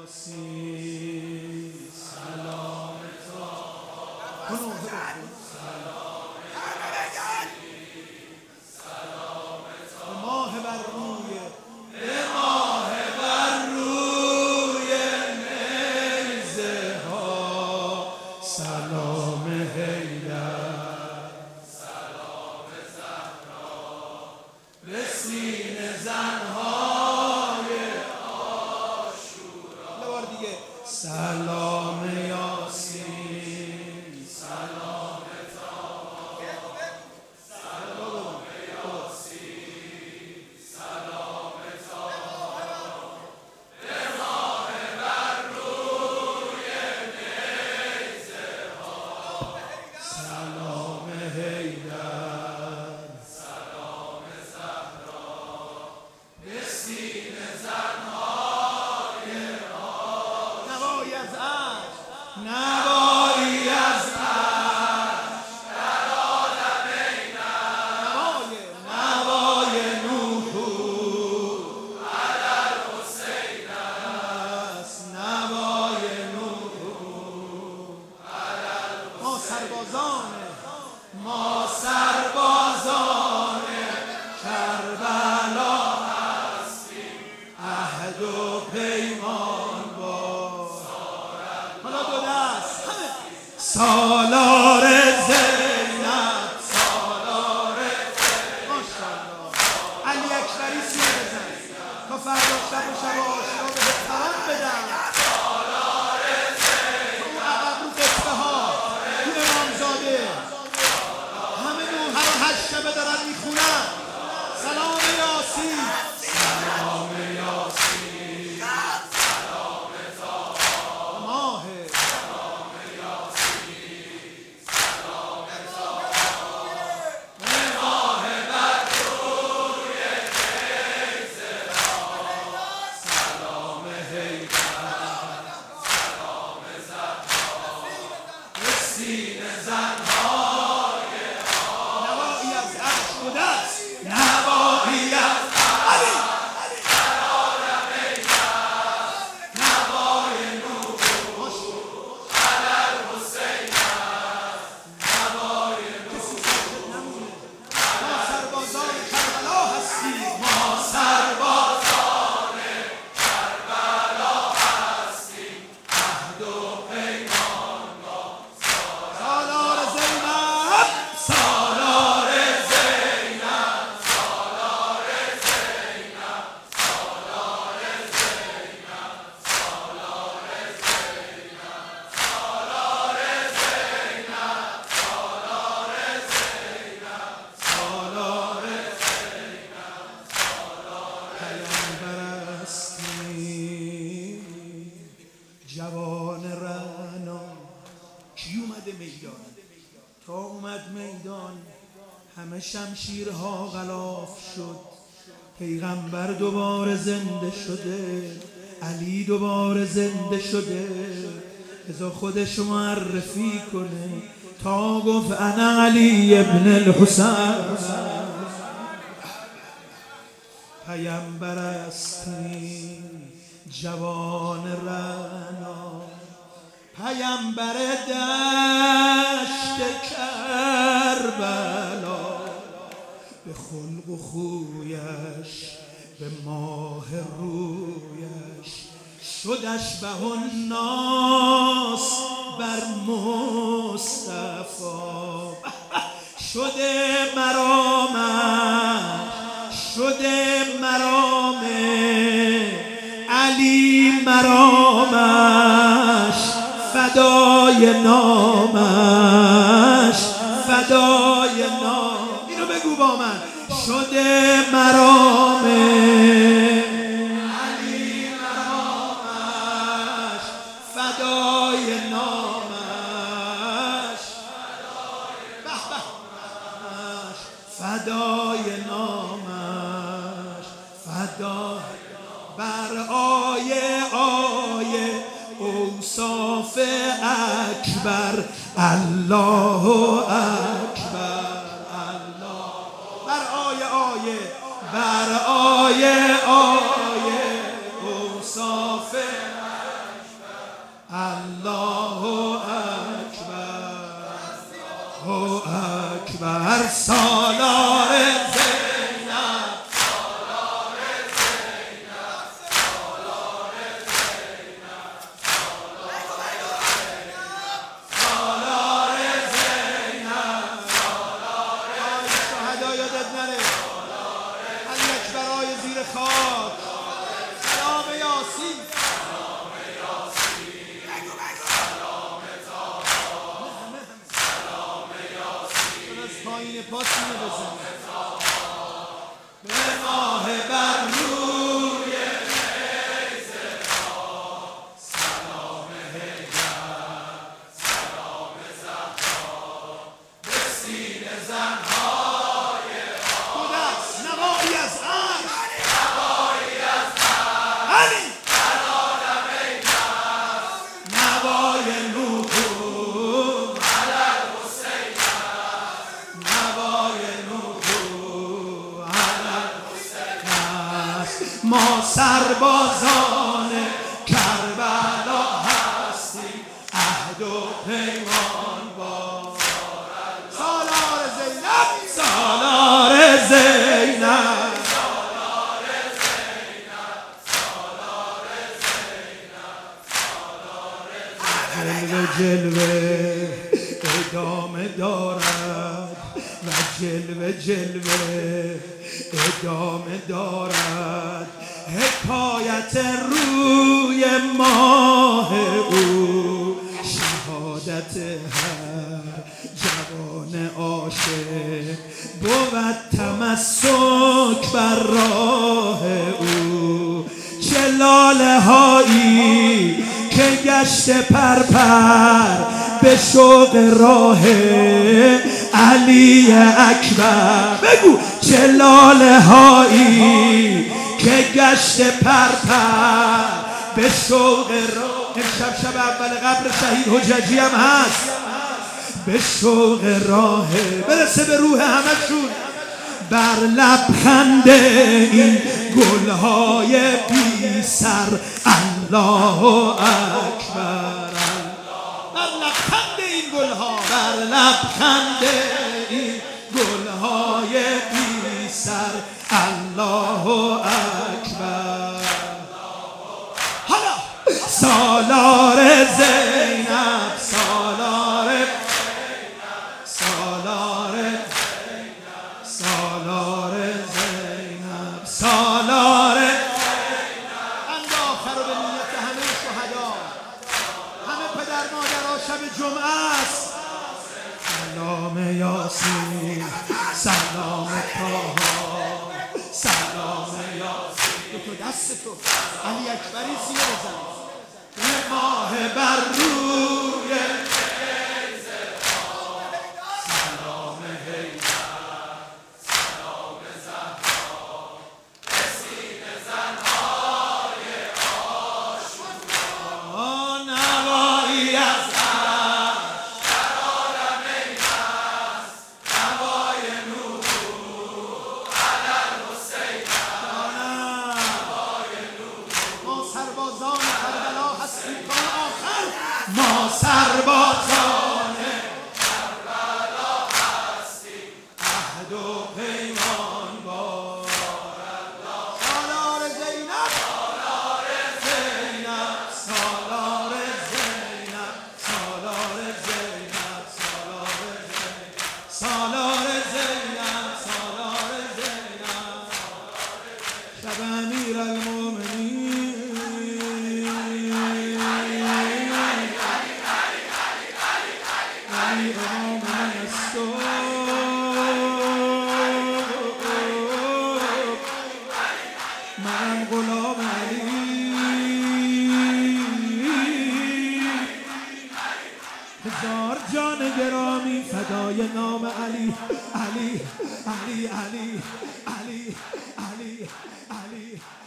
یاسین سلام ماه بر روی نیزه ها سلام حیدر سلام زهرا به سینه زنهای عاشورا یه بار دیگه سلام یاسین سلام نوایی از نوای نوح علی الحسین است نوای نوح ما سربازان کربلا هستیم عهد و پیمان با حالا دو دست سالار زینب سالار ماشاءالله علی اکبری سیه بزن تا فردا شب و آشنا به بهتران بدن سالار زینب تو عقب رو قصه ها تو امامزاده همه نوحه رو 8 شبه دارن میخونن سلام یاسین سلام یاسین سلام ماه سینه زنهای نوایی از عرش بوده است نوایی از علی نوای نوح علی الحسین است نوای نوح ما سربازان کربلا هستیم ما سربازان کربلا هستیم عهد و پیمان با سالار زینب سالار زینب سالار زینب سالار زینب سالار زینب سالار زینب سالار زینب سالار زینب پیامبر هستی جوان رعنا کی اومده میدان تا اومد میدان همه شمشیرها غلاف شد پیغمبر دوباره زنده شده علی دوباره زنده شده بذار خودش معرفی کنه تا گفت انا علی ابن الحسین پیامبر هستی جوان رعنا پیامبر دشت کربلا به خلق و خویش به ماه رویش شد اشبه الناس بر مصطفی شده مرام علی مرامش فدای نامش فدای نام اینو بگو با من شده مرام علی مرامش فدای نامش فدای نامش فدای بر آیه اوصاف اکبر الله اکبر الله بر آیه اوصاف الله اکبر اکبر سالار زینب سالار زینب سالار زینب سالار زینب سالار شهدا یادت نره علی اکبرای زیر خاک سلام یاسین پایین پاسینه بزن به ماه بر روی نیزه سلام حیدر سلام زهرا به سینه زنهای دو دست نوایی از عرش نوایی از عرش علی در عالم ایدر نوای نور ما سربازان کربلا هستیم عهد و پیمان با سالار زینب سالار زینب سالار زینب سالار زینب سالار جلوه ادامه دارد و جلوه ادامه دارد حکایت روی ماه او شهادت هر جوان عاشق بود تمسک بر راه او چه لاله هایی که گشت پرپر به شوق راه علی اکبر بگو چه لاله هایی که گشت پرپر به شوق راه امشب شب اول قبر شهید حججی هم هست به شوق راه برسه به روح همشون بر لبخند این گلهای بی سر الله اکبر بر لبخند این گلها بر لبخند این گلهای بی سر الله اکبر حالا سالار زینب سالار سالار سالار زینب سالار اند آخر و به نیت همه شهدا همه پدر مادرها شب جمعه است سلام یاسین سلام طاها سلام یاسین تو دست تو علی اکبری سیه بزن به ماه بر روی نیزه سلام حیدر سلام زهرا به سینه زنهای آشنا نوایی از ما سربازان کربلا هستیم عهد و پیمان با سالار زینب سالار زینب سالار زینب سالار زینب سالار زینب سالار زینب شب امیرالمومنین من غلام علی هزار جان گرامی فدای نام علی علی علی علی علی علی علی